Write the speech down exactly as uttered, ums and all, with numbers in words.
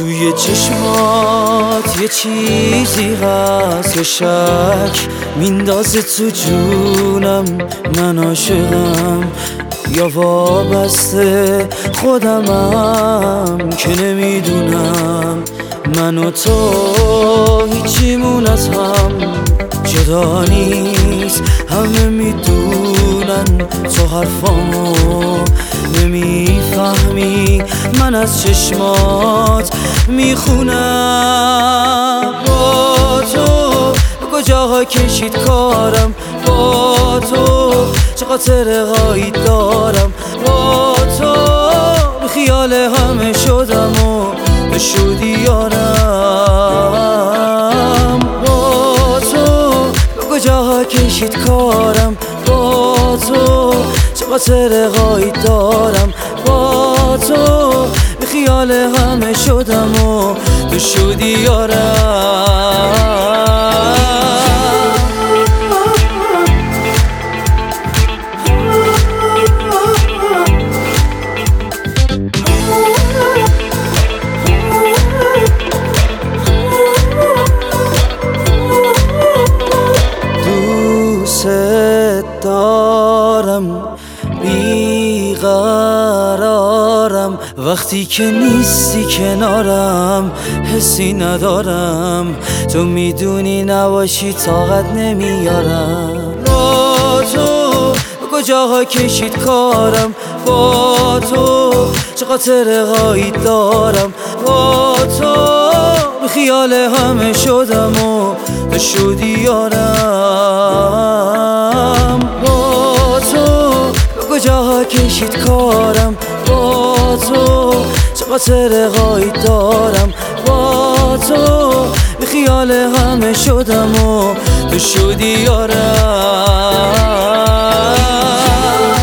توی چشمات یه چیزی هست که شک میندازه تو جونم. من عاشقم یا وابسته خودمم که نمیدونم. من و تو هیچیمون از هم جدا نیست. همه میدونن تو حرفامو نمیفهمی، من از چشمات میخونم. با تو کجاها کشید کارم، با تو چه خاطره هایی دارم. با تو خیال همه شدم و تو شدی یارم. با تو کجاها کشید کارم، با تو چه خاطره هایی دارم. با تو خیال همه شدم و تو شدی یارم. دارم بیقرارم وقتی که نیستی کنارم، حسی ندارم. تو میدونی نباشی طاقت نمیارم. با تو کجاها کشید کارم، با تو چه خاطره هایی دارم. با تو خیال همه شدم و تو شدی یارم. با تو کجاها کشید کارم، با تو چه خاطره هایی دارم. با تو خیال همه شدم و تو شدی یارم.